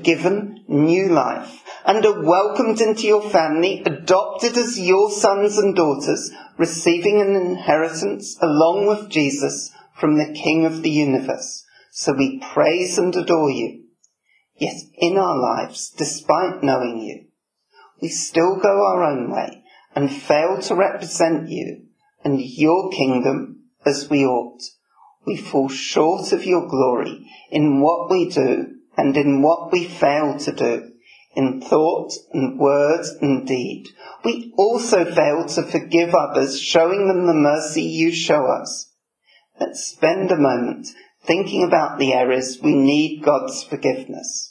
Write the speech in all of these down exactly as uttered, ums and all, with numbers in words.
given new life and are welcomed into your family, adopted as your sons and daughters, receiving an inheritance along with Jesus from the King of the universe. So we praise and adore you. Yet in our lives, despite knowing you, we still go our own way and fail to represent you and your kingdom as we ought. We fall short of your glory in what we do and in what we fail to do, in thought and word and deed. We also fail to forgive others, showing them the mercy you show us. Let's spend a moment thinking about the areas we need God's forgiveness.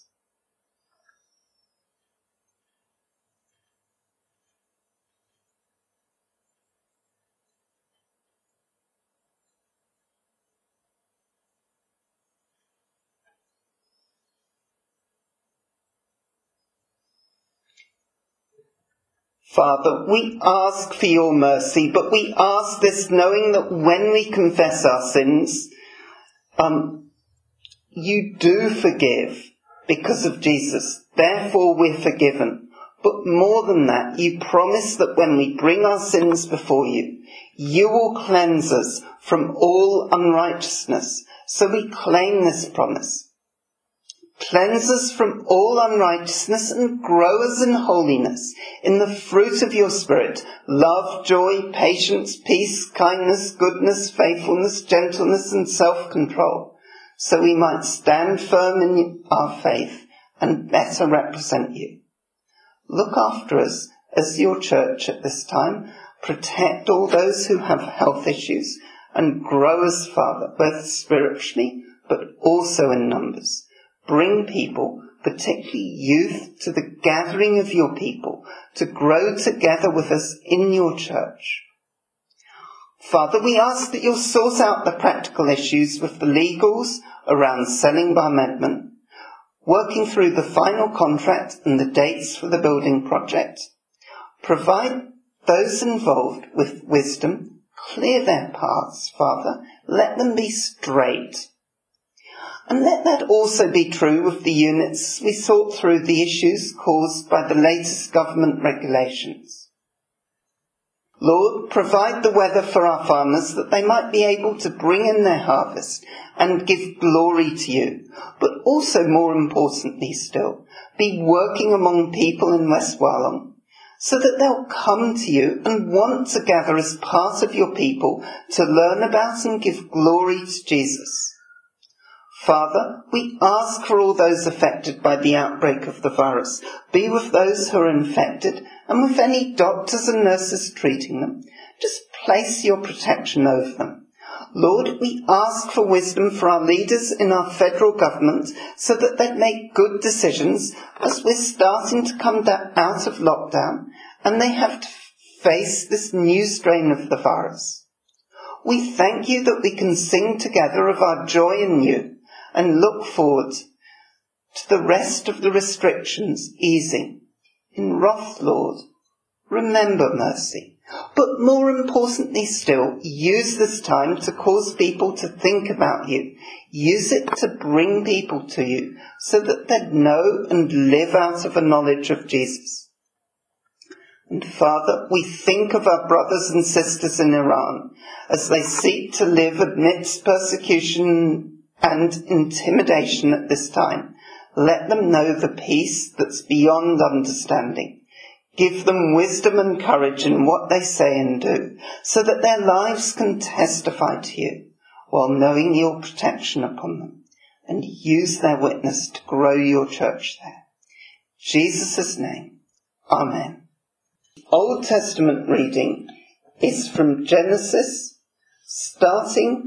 Father, we ask for your mercy, but we ask this knowing that when we confess our sins, um, you do forgive because of Jesus. Therefore we're forgiven. But more than that, you promise that when we bring our sins before you, you will cleanse us from all unrighteousness. So we claim this promise. Cleanse us from all unrighteousness and grow us in holiness, in the fruit of your Spirit, love, joy, patience, peace, kindness, goodness, faithfulness, gentleness and self-control, so we might stand firm in our faith and better represent you. Look after us as your church at this time. Protect all those who have health issues and grow us, Father, both spiritually but also in numbers. Bring people, particularly youth, to the gathering of your people, to grow together with us in your church. Father, we ask that you'll sort out the practical issues with the legals around selling by amendment, working through the final contract and the dates for the building project. Provide those involved with wisdom, clear their paths, Father, let them be straight. And let that also be true with the units we sort through the issues caused by the latest government regulations. Lord, provide the weather for our farmers that they might be able to bring in their harvest and give glory to you. But also, more importantly still, be working among people in West Walong so that they'll come to you and want to gather as part of your people to learn about and give glory to Jesus. Father, we ask for all those affected by the outbreak of the virus. Be with those who are infected and with any doctors and nurses treating them. Just place your protection over them. Lord, we ask for wisdom for our leaders in our federal government so that they make good decisions as we're starting to come out of lockdown and they have to face this new strain of the virus. We thank you that we can sing together of our joy in you and look forward to the rest of the restrictions easing. In wrath, Lord, remember mercy. But more importantly still, use this time to cause people to think about you. Use it to bring people to you so that they'd know and live out of a knowledge of Jesus. And Father, we think of our brothers and sisters in Iran as they seek to live amidst persecution and intimidation at this time. Let them know the peace that's beyond understanding. Give them wisdom and courage in what they say and do, so that their lives can testify to you, while knowing your protection upon them, and use their witness to grow your church there. In Jesus' name, Amen. Old Testament reading is from Genesis, starting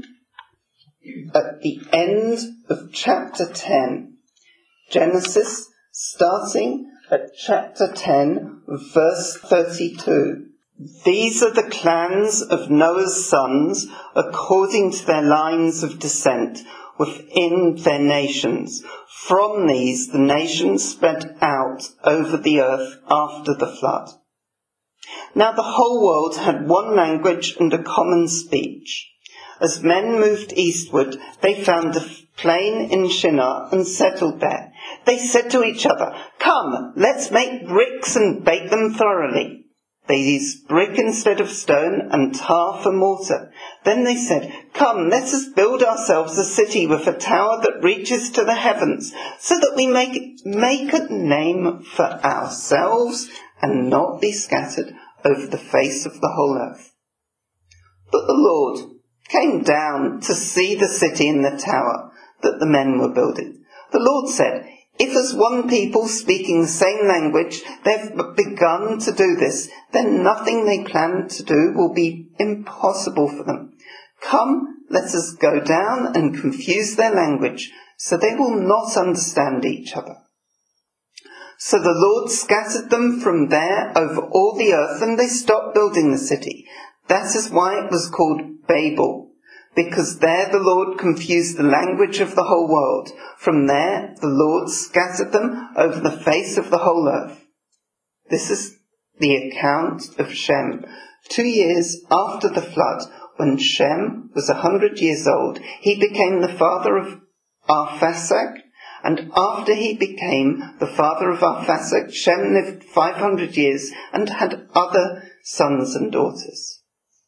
at the end of chapter ten. Genesis, starting at chapter ten, verse thirty-two. These are the clans of Noah's sons according to their lines of descent within their nations. From these the nations spread out over the earth after the flood. Now the whole world had one language and a common speech. As men moved eastward, they found a plain in Shinar and settled there. They said to each other, "Come, let's make bricks and bake them thoroughly." They used brick instead of stone and tar for mortar. Then they said, "Come, let us build ourselves a city with a tower that reaches to the heavens, so that we may make a name for ourselves and not be scattered over the face of the whole earth." But the Lord came down to see the city and the tower that the men were building. The Lord said, "If as one people speaking the same language they've begun to do this, then nothing they plan to do will be impossible for them. Come, let us go down and confuse their language, so they will not understand each other." So the Lord scattered them from there over all the earth, and they stopped building the city. That is why it was called Babel, because there the Lord confused the language of the whole world. From there the Lord scattered them over the face of the whole earth. This is the account of Shem. Two years after the flood, when Shem was a hundred years old, he became the father of Arphaxad, and after he became the father of Arphaxad, Shem lived five hundred years and had other sons and daughters.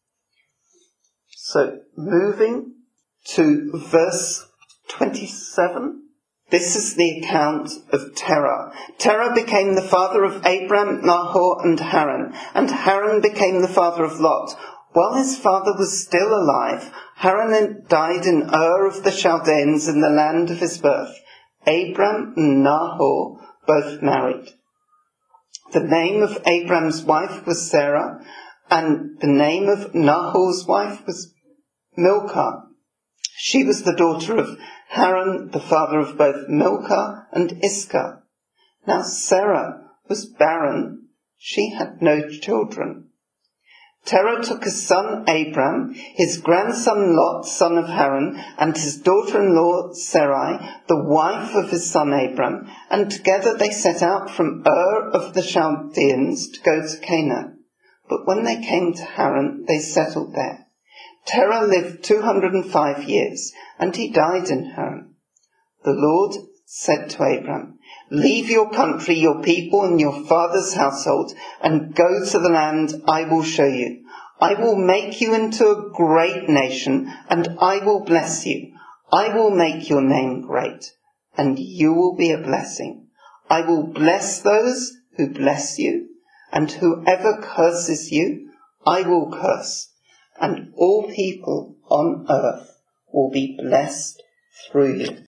So, moving to verse twenty-seven. This is the account of Terah. Terah became the father of Abram, Nahor, and Haran, and Haran became the father of Lot. While his father was still alive, Haran died in Ur of the Chaldeans in the land of his birth. Abram and Nahor both married. The name of Abram's wife was Sarah, and the name of Nahor's wife was Milcah. She was the daughter of Haran, the father of both Milcah and Iscah. Now Sarah was barren. She had no children. Terah took his son Abram, his grandson Lot, son of Haran, and his daughter-in-law Sarai, the wife of his son Abram, and together they set out from Ur of the Chaldeans to go to Canaan. But when they came to Haran, they settled there. Terah lived two hundred and five years, and he died in Haran. The Lord said to Abram, "Leave your country, your people, and your father's household, and go to the land I will show you. I will make you into a great nation, and I will bless you. I will make your name great, and you will be a blessing. I will bless those who bless you, and whoever curses you, I will curse. And all people on earth will be blessed through you."